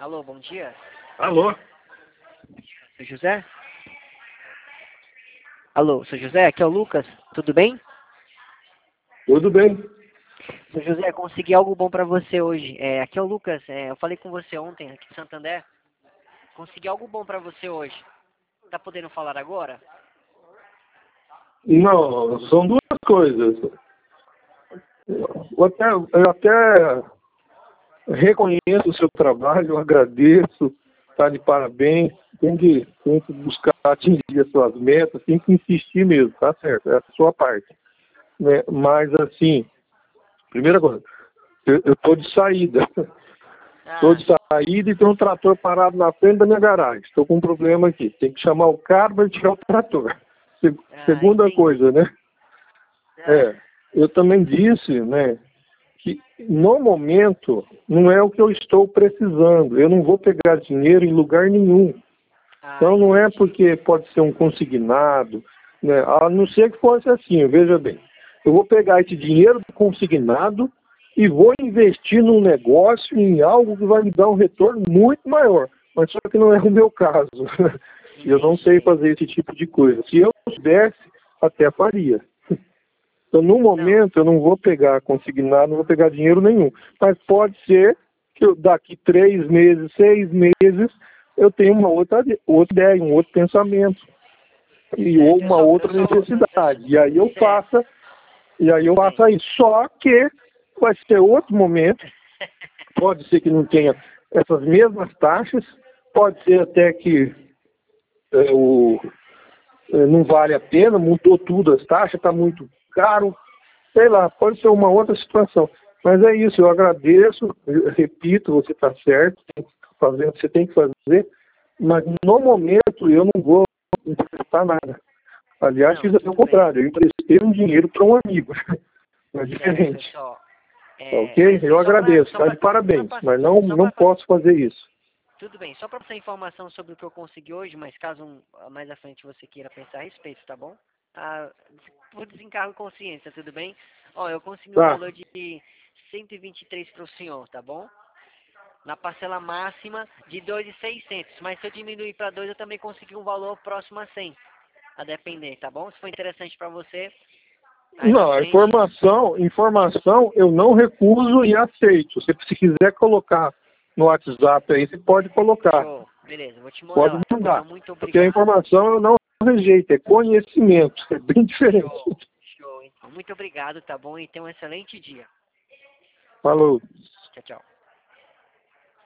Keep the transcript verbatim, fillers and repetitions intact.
Alô, bom dia. Alô? Seu José? Alô, seu José, aqui é o Lucas, tudo bem? Tudo bem? Seu José, consegui algo bom pra você hoje. É, aqui é o Lucas, é, eu falei com você ontem aqui de Santander. Consegui algo bom pra você hoje. Tá podendo falar agora? Não, são duas coisas. Eu até, eu até reconheço o seu trabalho, eu agradeço, tá de parabéns. Tem que, tem que buscar atingir as suas metas, tem que insistir mesmo, tá certo? É a sua parte. Né? Mas, assim, primeira coisa, eu estou de saída. Estou Ah, de saída e tem um trator parado na frente da minha garagem. Estou com um problema aqui. Tem que chamar o cara para tirar o trator. Se- ah, Segunda entendi. coisa, né? Ah, É, eu também disse, né, que no momento não é o que eu estou precisando. Eu não vou pegar dinheiro em lugar nenhum. ah, Então não é entendi. porque pode ser um consignado, né? A não ser que fosse assim, veja bem. Eu vou pegar esse dinheiro do consignado e vou investir num negócio, em algo que vai me dar um retorno muito maior. Mas só que não é o meu caso. Eu não sei Entendi. fazer esse tipo de coisa. Se eu soubesse, até faria. Então, no Não, momento, eu não vou pegar consignado, não vou pegar dinheiro nenhum. Mas pode ser que eu, daqui três meses, seis meses, eu tenha uma outra, outra ideia, um outro pensamento, e, ou certo, eu uma só, eu outra só, eu, necessidade. E aí eu eu, certo, faça, e aí eu tudo bem. faça isso. Só que vai ser outro momento, pode ser que não tenha essas mesmas taxas, pode ser até que é, o, é, não vale a pena, mudou tudo, as taxas, está muito caro, sei lá, pode ser uma outra situação. Mas é isso, eu agradeço, eu repito, você está certo, tem que fazer o que você tem que fazer, mas no momento eu não vou emprestar nada. Aliás, Não, fiz até o tudo bem. contrário, eu emprestei um dinheiro para um amigo. É Certo, diferente. só. Tá É, ok? mas Eu só pra, agradeço, só tá de pra, só parabéns, pra, mas não, só não pra, posso fazer isso. tudo bem, só pra passar informação sobre o que eu consegui hoje, mas caso um- mais à frente você queira pensar a respeito, tá bom? Ah, por desencargo e consciência, tudo bem? Ó, eu consegui um Tá, valor de cento e vinte e três para o senhor, tá bom? Na parcela máxima de dois mil e seiscentos, mas se eu diminuir para dois eu também consegui um valor próximo a cem, a depender, tá bom? Se for interessante para você, mais à não, a frente, informação, informação eu não recuso e aceito. Se você quiser colocar no WhatsApp aí, você pode colocar, show, beleza, vou te mandar pode lá, tá bom? Então, mandar. muito Porque a obrigado. informação eu não rejeito, é conhecimento, é bem diferente. Show, show, então. Muito obrigado, tá bom? E tenha um excelente dia. Falou. Tchau, tchau.